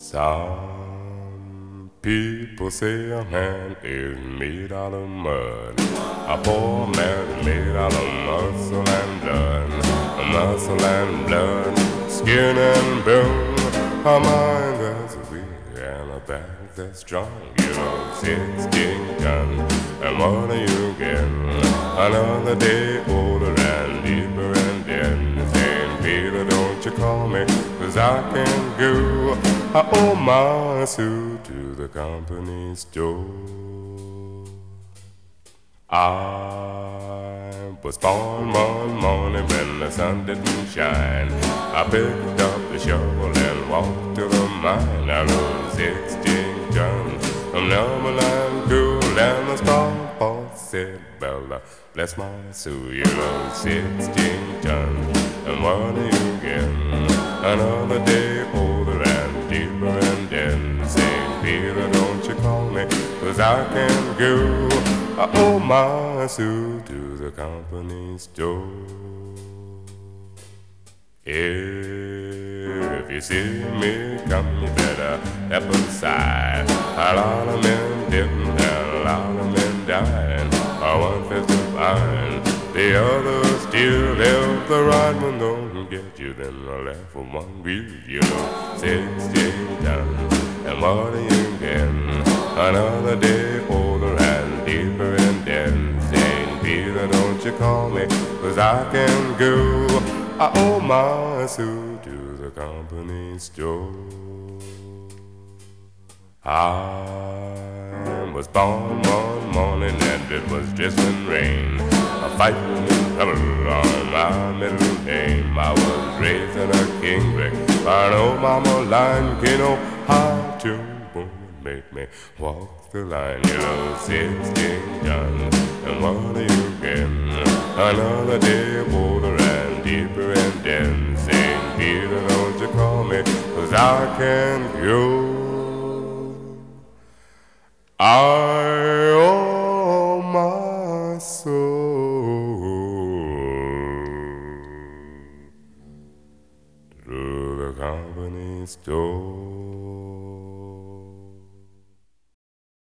Some people say a man is made out of mud. A poor man is made out of muscle and blood. Muscle and blood, skin and bone. A mind that's weak and a back that's strong. You know, 16 tons, and what are you getting? Another day older and deeper and dead. Saying, Peter, don't you call me, 'cause I can't go. I owe my suit to the company store. I was born one morning when the sun didn't shine. I picked up the shovel and walked to the mine. I rode 16 tons from Numberland cool, and the star boss said, Bella, bless my soul, you rode 16 tons, and what are you getting? Another day older and deeper and then St. Peter, don't you call me, 'cause I can't go. I owe my suit to the company store. If you see me come, you better step aside. A lot of men didn't and a lot of men died. One fist of iron, the other still left. The right one don't get you, then the left one will. You know, 16 tons, and what are you getting? Another day older and deeper and then St. Peter, don't you call me, 'cause I can go. I owe my suit to the company store. I was born one morning and it was drizzling rain. A fighting in trouble on my middle name. I was raised in a kinglick by an old mama line. You know how to make me walk the line. You know, 16 tons, and what are you getting? Another day older and deeper and then St. Peter, don't you call me, 'cause I can't go. I owe my soul to the company store.